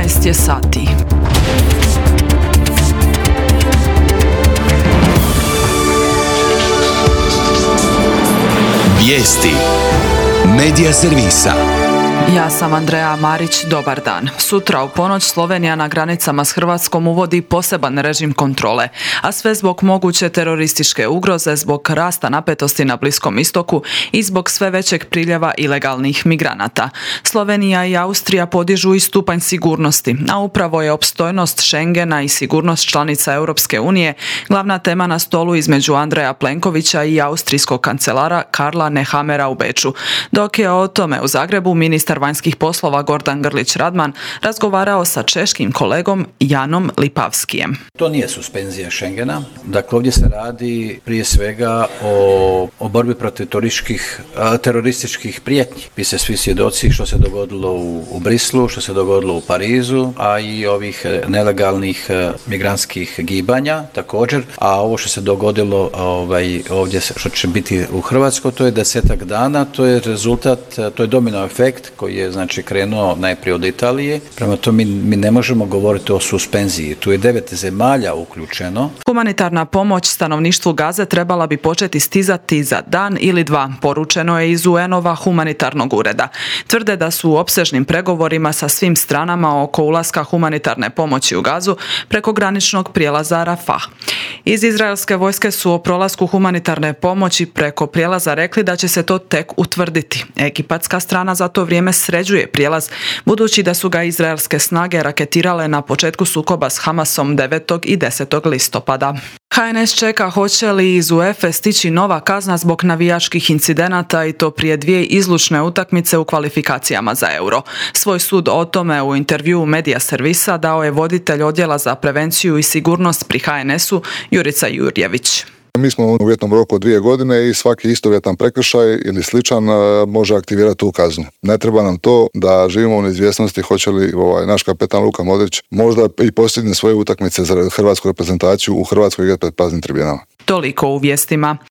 11 je sati. Vijesti Medija servisa. Ja sam Andreja Marić, dobar dan. Sutra u ponoć Slovenija na granicama s Hrvatskom uvodi poseban režim kontrole, a sve zbog moguće terorističke ugroze, zbog rasta napetosti na Bliskom istoku i zbog sve većeg priljeva ilegalnih migranata. Slovenija i Austrija podižu i stupanj sigurnosti, a upravo je opstojnost Schengena i sigurnost članica Europske unije glavna tema na stolu između Andreja Plenkovića i austrijskog kancelara Karla Nehammera u Beču. Dok je o tome u Zagrebu ministar vanjskih poslova Gordan Grlić Radman razgovarao sa češkim kolegom Janom Lipavskijem. To nije suspenzija Schengena. Dakle, ovdje se radi prije svega o borbi protiv terorističkih prijetnji. Vi ste svi svjedoci što se dogodilo u Brislu, što se dogodilo u Parizu, a i ovih nelegalnih migrantskih gibanja također. A ovo što se dogodilo ovdje, što će biti u Hrvatskoj, to je 10 dana, to je rezultat, to je domino efekt koji je znači krenuo najprije od Italije. Prema tome mi ne možemo govoriti o suspenziji. Tu je 9 zemalja uključeno. Humanitarna pomoć stanovništvu Gaze trebala bi početi stizati za dan ili dva, poručeno je iz UN-ova humanitarnog ureda. Tvrde da su u opsežnim pregovorima sa svim stranama oko ulaska humanitarne pomoći u Gazu preko graničnog prijelaza Rafah. Iz izraelske vojske su o prolasku humanitarne pomoći preko prijelaza rekli da će se to tek utvrditi. Egipatska strana za to vrijeme sređuje prijelaz, budući da su ga izraelske snage raketirale na početku sukoba s Hamasom 9. i 10. listopada. HNS čeka hoće li iz UEFA stići nova kazna zbog navijačkih incidenata i to prije 2 izlučne utakmice u kvalifikacijama za Euro. Svoj sud o tome u intervjuu Medija servisa dao je voditelj odjela za prevenciju i sigurnost pri HNS-u Jurica Jurjević. Mi smo u uvjetnom roku od 2 godine i svaki istovjetan prekršaj ili sličan može aktivirati tu kaznu. Ne treba nam to da živimo u neizvjesnosti hoće li naš kapetan Luka Modrić možda i postigne svoje utakmice za hrvatsku reprezentaciju u Hrvatskoj igrati pred praznim tribinama. Toliko u vijestima.